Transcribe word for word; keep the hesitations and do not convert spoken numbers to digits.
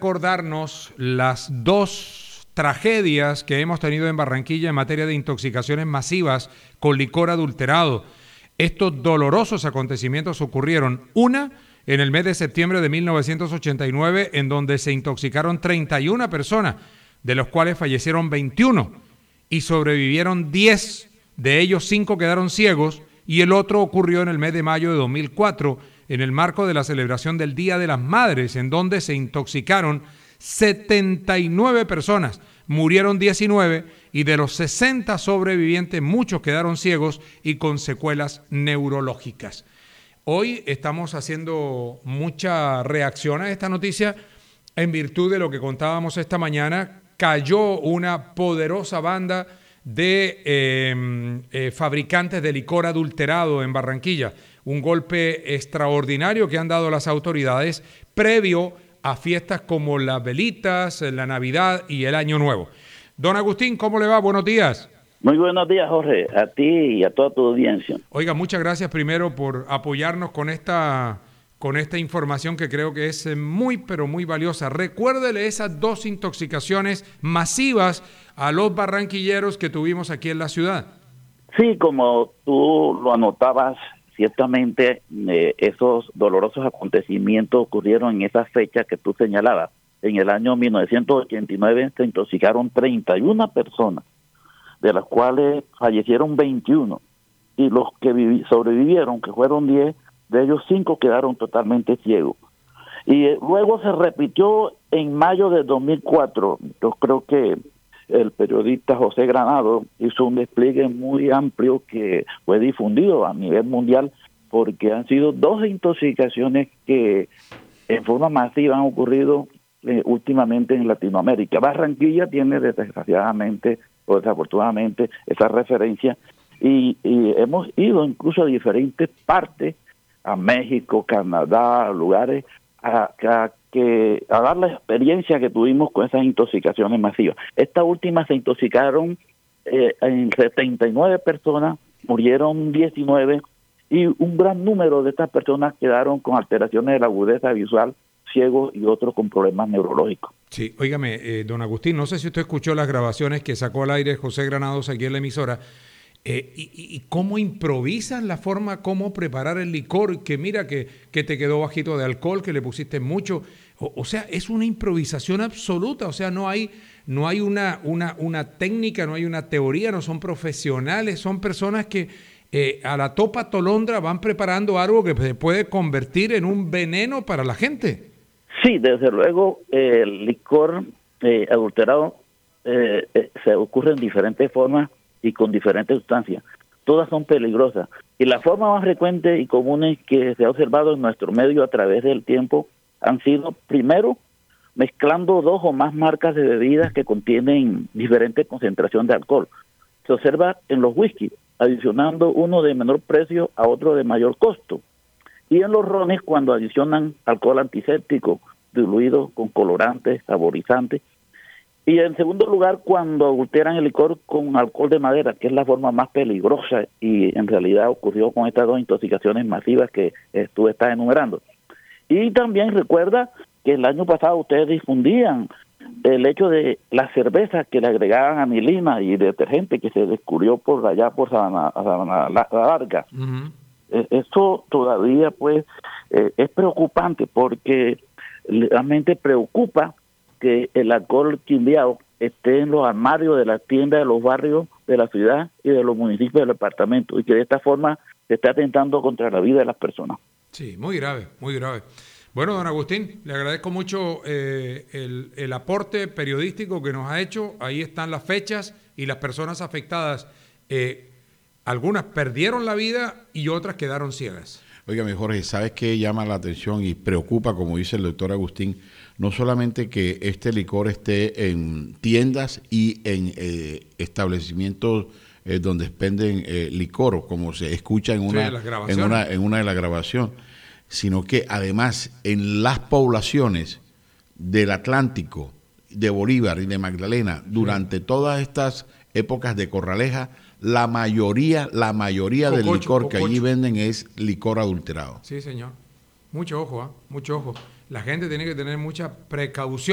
recordarnos las dos tragedias que hemos tenido en Barranquilla en materia de intoxicaciones masivas con licor adulterado. Estos dolorosos acontecimientos ocurrieron, una en el mes de septiembre de mil novecientos ochenta y nueve, en donde se intoxicaron treinta y una personas, de los cuales fallecieron veintiuno y sobrevivieron diez, de ellos cinco quedaron ciegos, y el otro ocurrió en el mes de mayo de dos mil cuatro, en el marco de la celebración del Día de las Madres, en donde se intoxicaron setenta y nueve personas, murieron diecinueve, y de los sesenta sobrevivientes muchos quedaron ciegos y con secuelas neurológicas. Hoy estamos haciendo mucha reacción a esta noticia en virtud de lo que contábamos esta mañana. Cayó una poderosa banda de eh, eh, fabricantes de licor adulterado en Barranquilla. Un golpe extraordinario que han dado las autoridades previo a fiestas como las velitas, la Navidad y el Año Nuevo. Don Agustín, ¿cómo le va? Buenos días. Muy buenos días, Jorge, a ti y a toda tu audiencia. Oiga, muchas gracias primero por apoyarnos con esta, con esta información que creo que es muy, pero muy valiosa. Recuérdele esas dos intoxicaciones masivas a los barranquilleros que tuvimos aquí en la ciudad. Sí, como tú lo anotabas, ciertamente eh, esos dolorosos acontecimientos ocurrieron en esa fecha que tú señalabas. En el año mil novecientos ochenta y nueve se intoxicaron treinta y una personas, de las cuales fallecieron veintiuno, y los que vivi- sobrevivieron, que fueron diez, de ellos cinco quedaron totalmente ciegos. Y eh, luego se repitió en mayo de dos mil cuatro. Yo creo que el periodista José Granado hizo un despliegue muy amplio que fue difundido a nivel mundial, porque han sido dos intoxicaciones que en forma masiva han ocurrido eh, últimamente en Latinoamérica. Barranquilla tiene desgraciadamente o desafortunadamente esa referencia, y, y hemos ido incluso a diferentes partes, a México, Canadá, lugares a, a que a dar la experiencia que tuvimos con esas intoxicaciones masivas. Estas últimas se intoxicaron eh, en setenta y nueve personas, murieron diecinueve, y un gran número de estas personas quedaron con alteraciones de la agudeza visual, ciegos y otros con problemas neurológicos. Sí, óigame, eh, don Agustín, no sé si usted escuchó las grabaciones que sacó al aire José Granados aquí en la emisora. Eh, y, y cómo improvisan la forma, cómo preparar el licor, que mira que, que te quedó bajito de alcohol, que le pusiste mucho, o, o sea, es una improvisación absoluta, o sea, no hay, no hay una, una, una técnica, no hay una teoría, no son profesionales, son personas que eh, a la topa tolondra van preparando algo que se puede convertir en un veneno para la gente. Sí, desde luego, eh, el licor eh, adulterado eh, eh, se ocurre en diferentes formas y con diferentes sustancias. Todas son peligrosas. Y la forma más frecuente y común que se ha observado en nuestro medio a través del tiempo han sido, primero, mezclando dos o más marcas de bebidas que contienen diferente concentración de alcohol. Se observa en los whisky, adicionando uno de menor precio a otro de mayor costo. Y en los rones, cuando adicionan alcohol antiséptico, diluido con colorantes, saborizantes. Y en segundo lugar, cuando adulteran el licor con alcohol de madera, que es la forma más peligrosa, y en realidad ocurrió con estas dos intoxicaciones masivas que eh, tú estás enumerando. Y también recuerda que el año pasado ustedes difundían el hecho de la cerveza que le agregaban anilina y detergente que se descubrió por allá por Sabana, Sabana Larga. Uh-huh. Eh, esto todavía pues eh, es preocupante, porque realmente preocupa que el alcohol quimbiado esté en los armarios de las tiendas de los barrios de la ciudad y de los municipios del departamento, y que de esta forma se está atentando contra la vida de las personas. Sí, muy grave, muy grave. Bueno, don Agustín, le agradezco mucho eh, el, el aporte periodístico que nos ha hecho. Ahí están las fechas y las personas afectadas. Eh, algunas perdieron la vida y otras quedaron ciegas. Óigame, Jorge, ¿sabes qué llama la atención y preocupa, como dice el doctor Agustín? No solamente que este licor esté en tiendas y en eh, establecimientos eh, donde expenden eh, licor, como se escucha en una, sí, en una en una de las grabaciones, sino que además en las poblaciones del Atlántico, de Bolívar y de Magdalena, durante sí. todas estas épocas de Corraleja, la mayoría, la mayoría cococho, del licor cococho. que allí venden es licor adulterado. Sí, señor. Mucho ojo, ¿eh? Mucho ojo. La gente tiene que tener mucha precaución.